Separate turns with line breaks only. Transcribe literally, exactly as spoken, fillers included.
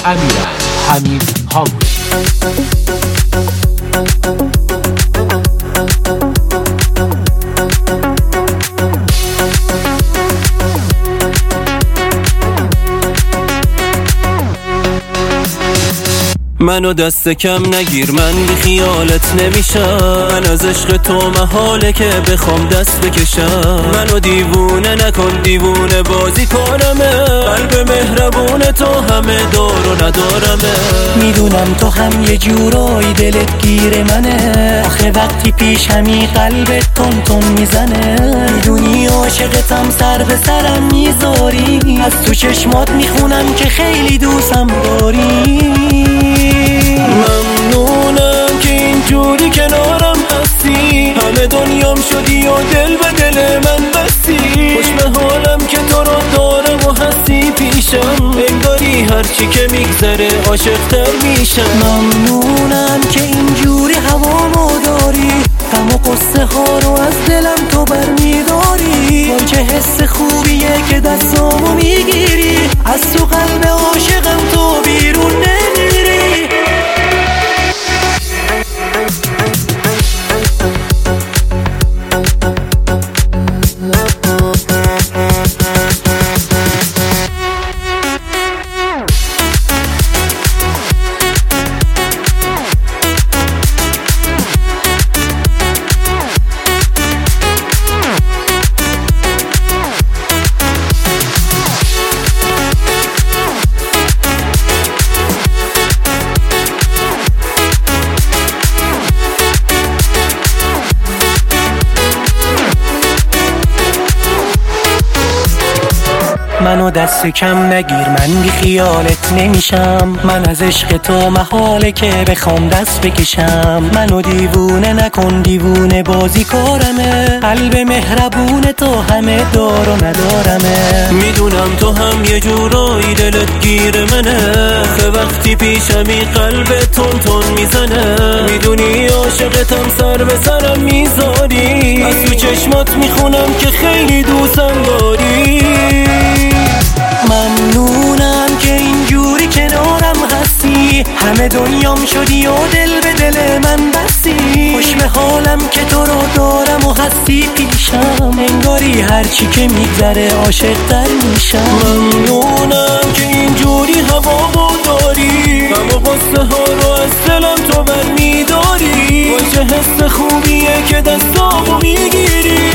امیرعلی حمید هامون.
منو دست کم نگیر، من بی خیالت نمیشم. من از عشق تو محاله که بخوام دست بکشم. منو دیوونه نکن، دیوونه بازی کنمه. قلب مهربون تو همه دار و ندارمه.
میدونم تو هم یه جورایی دلت گیر منه. آخه وقتی پیشمی قلبت تون تون میزنه. میدونی عاشقتم، سر به سرم میذاری. از تو چشمات میخونم که خیلی دوستم داری.
ممنونم که اینجوری کنارم هستی. همه دنیام شدی و دل به دل من بستی. خوش به حالم که تو رو دارم و هستی پیشم. انگاری هرچی که میگذره عاشق‌تر میشم.
ممنونم که اینجوری هوامو داری. غم و قصه ها رو از دلم تو برمیداری. وای چه حس خوبیه که دستامو میگیری. از تو قلب عاشقم تو بیرون نمیری. منو دست کم نگیر، من بی خیالت نمیشم. من از عشق تو محاله که بخوام دست بکشم. منو دیوونه نکن، دیوونه بازی کارمه. قلب مهربون تو همه دار و ندارمه.
میدونم تو هم یه جورایی دلت گیر منه. آخه وقتی پیشمی قلب تون تون میزنه. میدونی عاشقتم، سر به سرم میذاری. از تو چشمات میخونم که خیلی دوستم داری.
ممنونم که اینجوری کنارم هستی. همه دنیام شدی و دل به دل من بستی. خوش به حالم که تو رو دارم و هستی پیشم. انگاری هرچی که میگذره عاشق‌تر میشم.
ممنونم که اینجوری هوامو داری. غم و قصه ها رو از دلم تو برمیداری. وای چه حس خوبیه که دستامو میگیری.